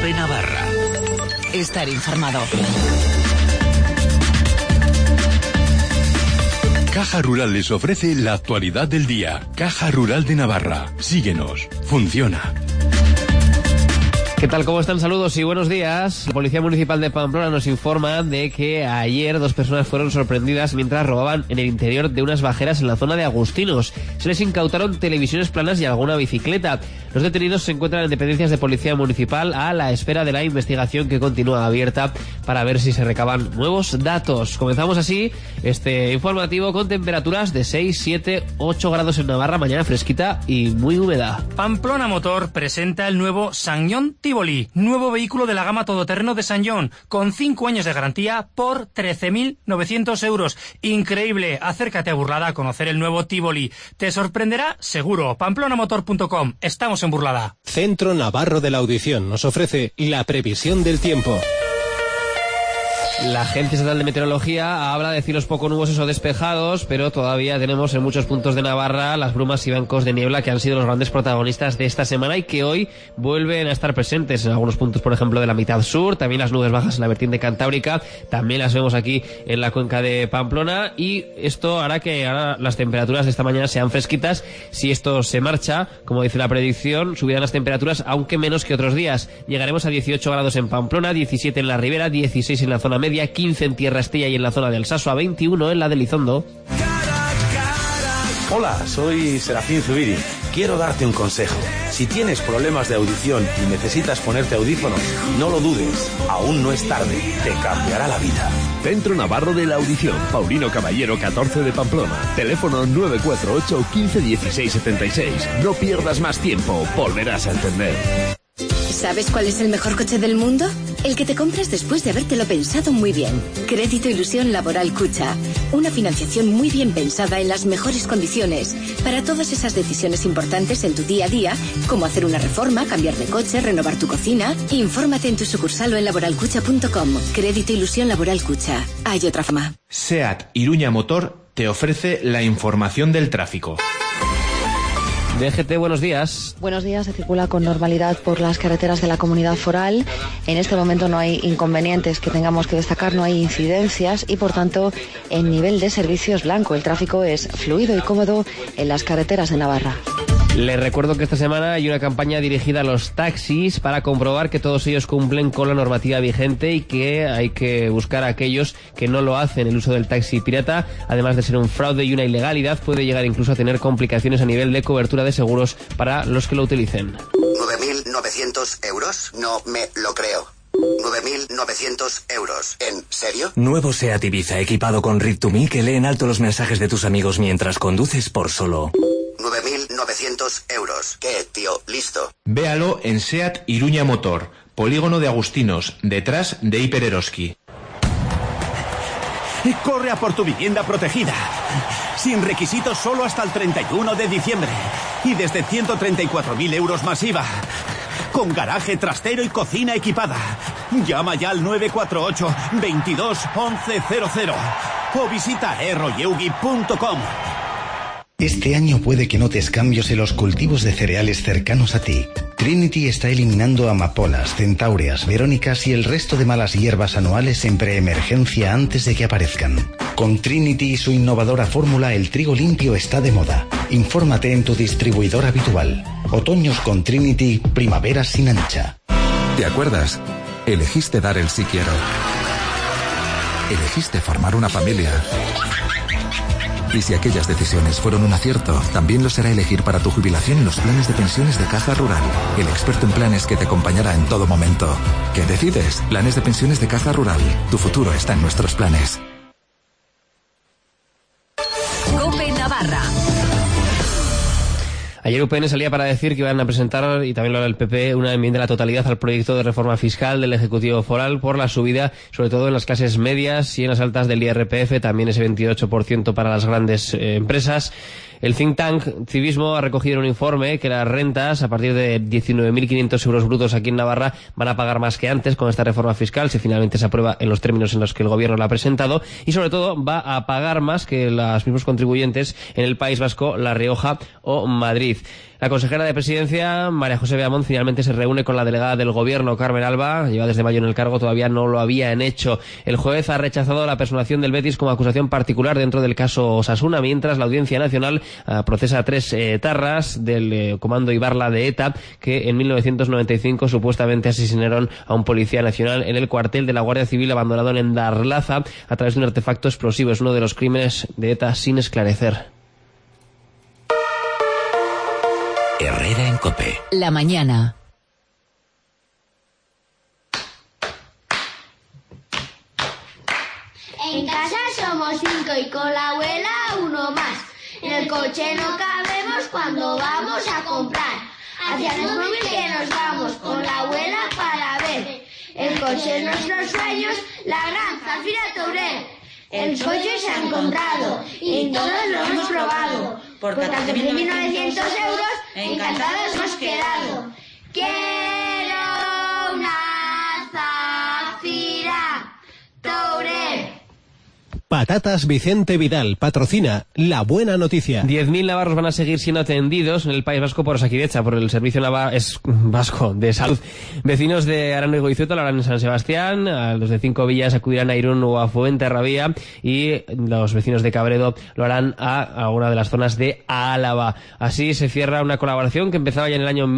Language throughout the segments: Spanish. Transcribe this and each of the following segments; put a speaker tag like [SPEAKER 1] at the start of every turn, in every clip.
[SPEAKER 1] COPE Navarra. Estar informado. Caja Rural les ofrece la actualidad del día. Caja Rural de Navarra. Síguenos. Funciona.
[SPEAKER 2] ¿Qué tal? ¿Cómo están? Saludos y buenos días. La Policía Municipal de Pamplona nos informa de que ayer 2 personas fueron sorprendidas mientras robaban en el interior de unas bajeras en la zona de Agustinos. Se les incautaron televisiones planas y alguna bicicleta. Los detenidos se encuentran en dependencias de Policía Municipal a la espera de la investigación que continúa abierta para ver si se recaban nuevos datos. Comenzamos así este informativo con temperaturas de 6, 7, 8 grados en Navarra, mañana fresquita y muy húmeda.
[SPEAKER 3] Pamplona Motor presenta el nuevo Sanyong Tivoli, nuevo vehículo de la gama todoterreno de Sanyong, con 5 años de garantía por 13.900 euros. Increíble, acércate a Burlada a conocer el nuevo Tivoli. Te sorprenderá seguro. Pamplonamotor.com, estamos en Burlada.
[SPEAKER 4] Centro Navarro de la Audición nos ofrece la previsión del tiempo.
[SPEAKER 2] La Agencia Estatal de Meteorología habla de cielos poco nubosos o despejados, pero todavía tenemos en muchos puntos de Navarra las brumas y bancos de niebla que han sido los grandes protagonistas de esta semana y que hoy vuelven a estar presentes en algunos puntos, por ejemplo, de la mitad sur, también las nubes bajas en la vertiente cantábrica, también las vemos aquí en la cuenca de Pamplona, y esto hará que ahora las temperaturas de esta mañana sean fresquitas. Si esto se marcha, como dice la predicción, subirán las temperaturas, aunque menos que otros días. Llegaremos a 18 grados en Pamplona, 17 en la Ribera, 16 en la zona media, 15 en Tierra Estella y en la zona del Saso, a 21 en la de Elizondo.
[SPEAKER 5] Hola, soy Serafín Zubiri. Quiero darte un consejo. Si tienes problemas de audición y necesitas ponerte audífonos, no lo dudes. Aún no es tarde. Te cambiará la vida.
[SPEAKER 6] Centro Navarro de la Audición. Paulino Caballero 14 de Pamplona. Teléfono 948 15 16 76. No pierdas más tiempo. Volverás a entender.
[SPEAKER 7] ¿Sabes cuál es el mejor coche del mundo? El que te compras después de habértelo pensado muy bien. Crédito Ilusión Laboral Cucha. Una financiación muy bien pensada en las mejores condiciones para todas esas decisiones importantes en tu día a día, como hacer una reforma, cambiar de coche, renovar tu cocina. Infórmate en tu sucursal o en laboralcucha.com. Crédito Ilusión Laboral Cucha. Hay otra forma.
[SPEAKER 8] SEAT Iruña Motor te ofrece la información del tráfico.
[SPEAKER 2] DGT, buenos días.
[SPEAKER 9] Buenos días, se circula con normalidad por las carreteras de la Comunidad Foral. En este momento no hay inconvenientes que tengamos que destacar, no hay incidencias y por tanto en nivel de servicio es blanco. El tráfico es fluido y cómodo en las carreteras de Navarra.
[SPEAKER 2] Les recuerdo que esta semana hay una campaña dirigida a los taxis para comprobar que todos ellos cumplen con la normativa vigente y que hay que buscar a aquellos que no lo hacen. El uso del taxi pirata, además de ser un fraude y una ilegalidad, puede llegar incluso a tener complicaciones a nivel de cobertura de seguros para los que lo utilicen.
[SPEAKER 10] 9.900 euros, no me lo creo. 9.900 euros. ¿En serio?
[SPEAKER 11] Nuevo SEAT Ibiza equipado con Read to Me que lee en alto los mensajes de tus amigos mientras conduces por solo
[SPEAKER 10] 9.900 euros. ¿Qué, tío? Listo.
[SPEAKER 8] Véalo en SEAT Iruña Motor, Polígono de Agustinos, detrás de Hiper Eroski.
[SPEAKER 12] Y corre a por tu vivienda protegida. Sin requisitos solo hasta el 31 de diciembre. Y desde 134.000 euros más IVA. Con garaje, trastero y cocina equipada. Llama ya al 948 22 11 00 o visita erroyeugi.com.
[SPEAKER 13] Este año puede que notes cambios en los cultivos de cereales cercanos a ti. Trinity está eliminando amapolas, centáureas, verónicas y el resto de malas hierbas anuales en preemergencia antes de que aparezcan. Con Trinity y su innovadora fórmula, el trigo limpio está de moda. Infórmate en tu distribuidor habitual. Otoños con Trinity, primaveras sin ancha.
[SPEAKER 14] ¿Te acuerdas? Elegiste dar el sí quiero. Elegiste formar una familia. Y si aquellas decisiones fueron un acierto, también lo será elegir para tu jubilación los planes de pensiones de Caja Rural. El experto en planes que te acompañará en todo momento. ¿Qué decides? Planes de pensiones de Caja Rural. Tu futuro está en nuestros planes.
[SPEAKER 1] COPE Navarra.
[SPEAKER 2] Ayer UPN salía para decir que iban a presentar, y también lo hará el PP, una enmienda a la totalidad al proyecto de reforma fiscal del Ejecutivo Foral por la subida, sobre todo en las clases medias y en las altas del IRPF, también ese 28% para las grandes empresas. El think tank Civismo ha recogido en un informe que las rentas a partir de 19.500 euros brutos aquí en Navarra van a pagar más que antes con esta reforma fiscal, si finalmente se aprueba en los términos en los que el gobierno la ha presentado, y sobre todo va a pagar más que los mismos contribuyentes en el País Vasco, La Rioja o Madrid. La consejera de Presidencia, María José Beamón, finalmente se reúne con la delegada del Gobierno, Carmen Alba. Lleva desde mayo en el cargo, todavía no lo habían hecho. El juez ha rechazado la personación del Betis como acusación particular dentro del caso Osasuna, mientras la Audiencia Nacional procesa a 3 etarras del comando Ibarla de ETA, que en 1995 supuestamente asesinaron a un policía nacional en el cuartel de la Guardia Civil abandonado en Endarlaza a través de un artefacto explosivo. Es uno de los crímenes de ETA sin esclarecer.
[SPEAKER 15] Herrera en COPE.
[SPEAKER 16] La mañana.
[SPEAKER 17] En casa somos 5 y con la abuela 1 más. En el coche no cabemos cuando vamos a comprar. Hacia el móvil que nos vamos con la abuela para ver. El coche es nuestros sueños, la gran Zafira Tourer. El coche se ha encontrado y todos lo hemos probado. Por 14.900 euros, encantados hemos quedado. Quiero una Zafira Tourer.
[SPEAKER 4] Patatas Vicente Vidal patrocina La Buena Noticia.
[SPEAKER 2] 10.000 navarros van a seguir siendo atendidos en el País Vasco por Osakidetza, por el Servicio Vasco de Salud. Vecinos de Arano y Goizueta lo harán en San Sebastián, a los de 5 villas acudirán a Irún o a Fuenterrabía y los vecinos de Cabredo lo harán a alguna de las zonas de Álava. Así se cierra una colaboración que empezaba ya en el año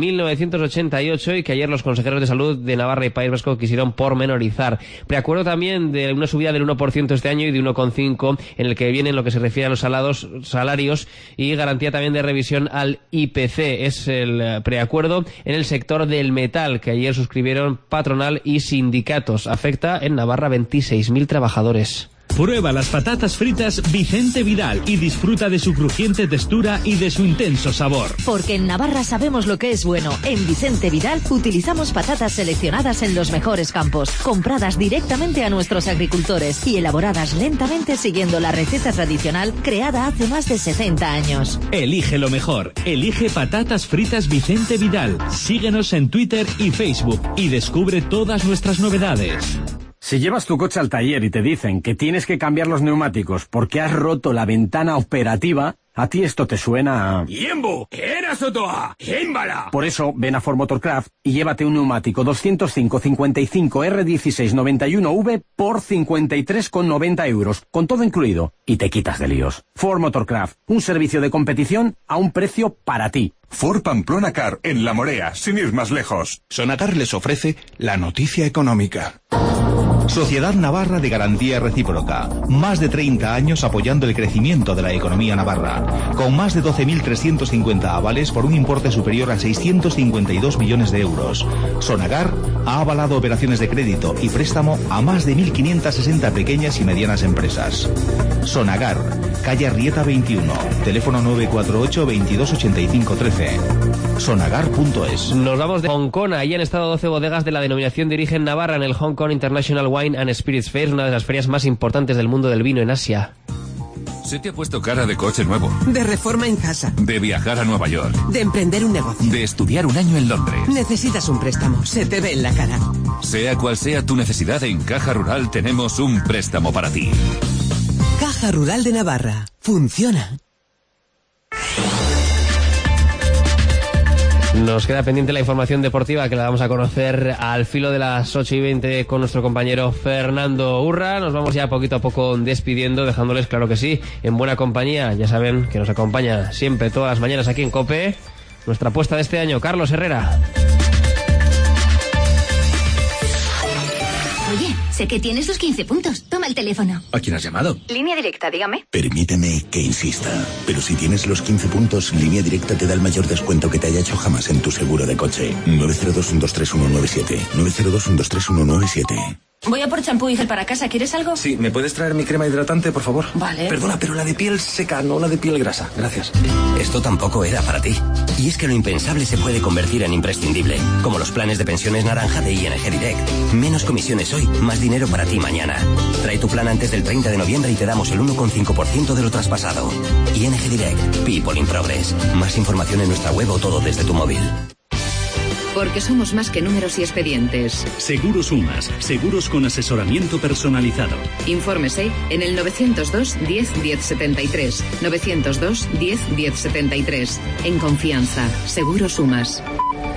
[SPEAKER 2] 1988 y que ayer los consejeros de salud de Navarra y País Vasco quisieron pormenorizar. Preacuerdo también de una subida del 1% este año y de 1,5% en el que viene en lo que se refiere a los salarios y garantía también de revisión al IPC. Es el preacuerdo en el sector del metal que ayer suscribieron patronal y sindicatos. Afecta en Navarra 26.000 trabajadores.
[SPEAKER 18] Prueba las patatas fritas Vicente Vidal y disfruta de su crujiente textura y de su intenso sabor.
[SPEAKER 16] Porque en Navarra sabemos lo que es bueno. En Vicente Vidal utilizamos patatas seleccionadas en los mejores campos, compradas directamente a nuestros agricultores y elaboradas lentamente siguiendo la receta tradicional creada hace más de 60 años.
[SPEAKER 18] Elige lo mejor. Elige patatas fritas Vicente Vidal. Síguenos en Twitter y Facebook y descubre todas nuestras novedades.
[SPEAKER 19] Si llevas tu coche al taller y te dicen que tienes que cambiar los neumáticos porque has roto la ventana operativa, a ti esto te suena a...
[SPEAKER 6] ¡Yembo! ¡Era Sotoa! ¡Émbala!
[SPEAKER 19] Por eso, ven a Ford Motorcraft y llévate un neumático 205-55 R1691V por 53,90 euros, con todo incluido, y te quitas de líos. Ford Motorcraft, un servicio de competición a un precio para ti.
[SPEAKER 20] Ford Pamplona Car, en La Morea, sin ir más lejos.
[SPEAKER 21] Sonagar les ofrece la noticia económica. Sociedad Navarra de Garantía Recíproca. Más de 30 años apoyando el crecimiento de la economía navarra. Con más de 12.350 avales por un importe superior a 652 millones de euros. Sonagar ha avalado operaciones de crédito y préstamo a más de 1.560 pequeñas y medianas empresas. Sonagar, calle Arrieta 21, teléfono 948 2285 13. Sonagar.es.
[SPEAKER 2] Nos vamos de Hong Kong. Ahí han estado 12 bodegas de la denominación de origen Navarra en el Hong Kong International Wine and Spirits Fair, una de las ferias más importantes del mundo del vino en Asia.
[SPEAKER 22] Se te ha puesto cara de coche nuevo.
[SPEAKER 23] De reforma en casa.
[SPEAKER 22] De viajar a Nueva York.
[SPEAKER 23] De emprender un negocio.
[SPEAKER 22] De estudiar un año en Londres.
[SPEAKER 23] Necesitas un préstamo. Se te ve en la cara.
[SPEAKER 22] Sea cual sea tu necesidad, en Caja Rural tenemos un préstamo para ti.
[SPEAKER 23] Caja Rural de Navarra. Funciona.
[SPEAKER 2] Nos queda pendiente la información deportiva que la vamos a conocer al filo de las 8:20 con nuestro compañero Fernando Urra. Nos vamos ya poquito a poco despidiendo, dejándoles claro que sí, en buena compañía. Ya saben que nos acompaña siempre todas las mañanas aquí en COPE nuestra apuesta de este año, Carlos Herrera.
[SPEAKER 24] Oye, sé que tienes los 15 puntos. Toma el teléfono.
[SPEAKER 25] ¿A quién has llamado?
[SPEAKER 24] Línea Directa, dígame.
[SPEAKER 26] Permíteme que insista, pero si tienes los 15 puntos, Línea Directa te da el mayor descuento que te haya hecho jamás en tu seguro de coche. 902-123-197. 902-123-197.
[SPEAKER 24] Voy a por champú y gel para casa. ¿Quieres algo?
[SPEAKER 25] Sí, ¿me puedes traer mi crema hidratante, por favor?
[SPEAKER 24] Vale.
[SPEAKER 25] Perdona, pero la de piel seca, no la de piel grasa. Gracias.
[SPEAKER 15] Esto tampoco era para ti. Y es que lo impensable se puede convertir en imprescindible. Como los planes de pensiones naranja de ING Direct. Menos comisiones hoy, más dinero para ti mañana. Trae tu plan antes del 30 de noviembre y te damos el 1,5% de lo traspasado. ING Direct. People in Progress. Más información en nuestra web o todo desde tu móvil.
[SPEAKER 3] Porque somos más que números y expedientes.
[SPEAKER 5] Seguros Sumas, seguros con asesoramiento personalizado.
[SPEAKER 3] Infórmese en el 902 10 10 73. 902 10 10 73. En confianza. Seguros Sumas.